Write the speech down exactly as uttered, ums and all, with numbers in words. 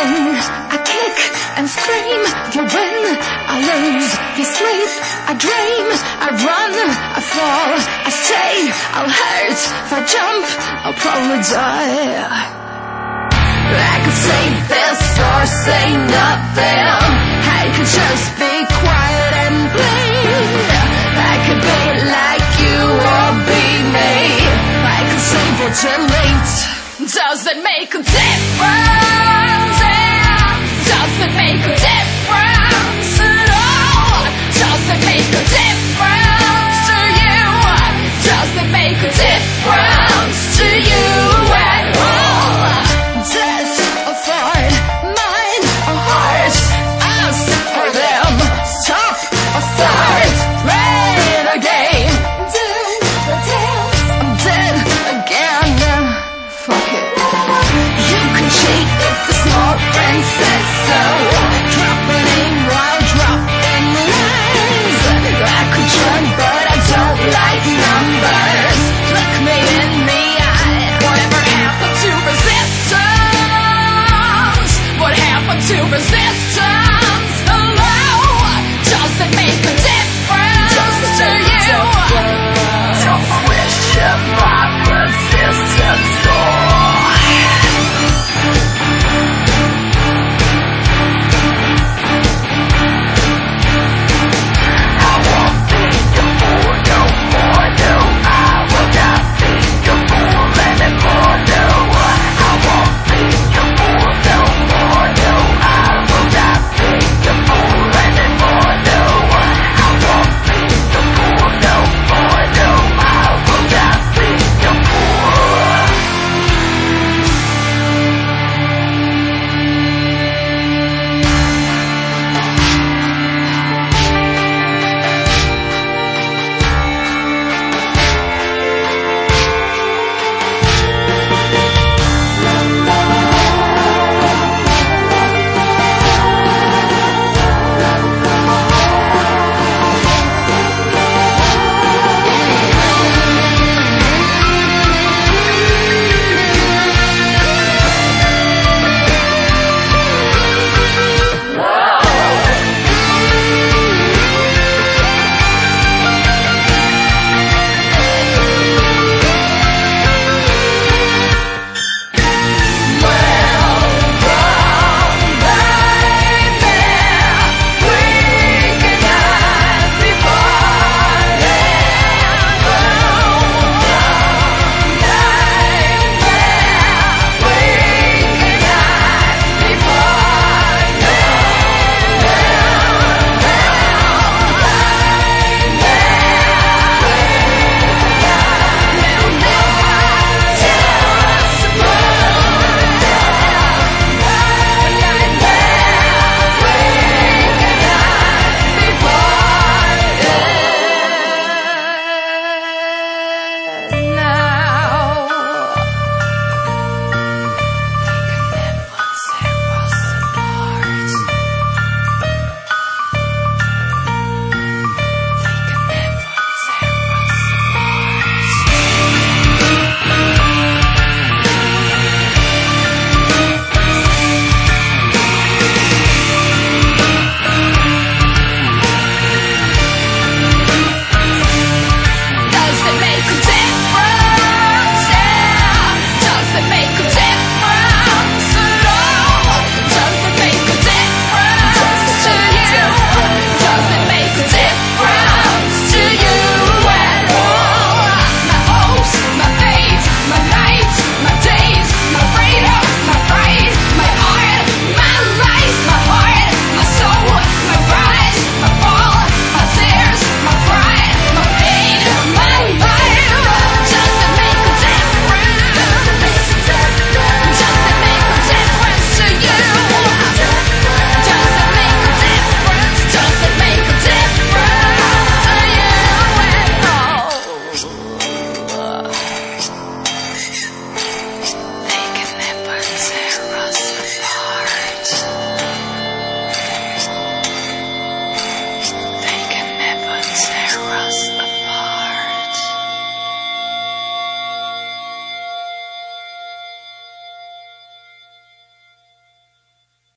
sing, I kick and scream. You win, I lose. You sleep, I dream. I run, I fall, I stay. I'll hurt if I jump, I'll probably die. I could say this or say nothing. I could just be quiet and bleed. I could be like you or be me. I could say vigilate. Does it make a difference? Yeah. Does it make a difference at all? Does it make a difference to you? Does it make a difference to you at all? Death or fight, mind or heart, us or them, stop or start, play the game, do the dance, I'm dead again. Fuck it. You can cheat if the small friend says so. Drop a name while dropping lines. I could try, but I don't like numbers. Look me in the eye. Whatever happened to resistance? What happened to resistance? Hello? Does it make a difference to you? Don't question my resistance. La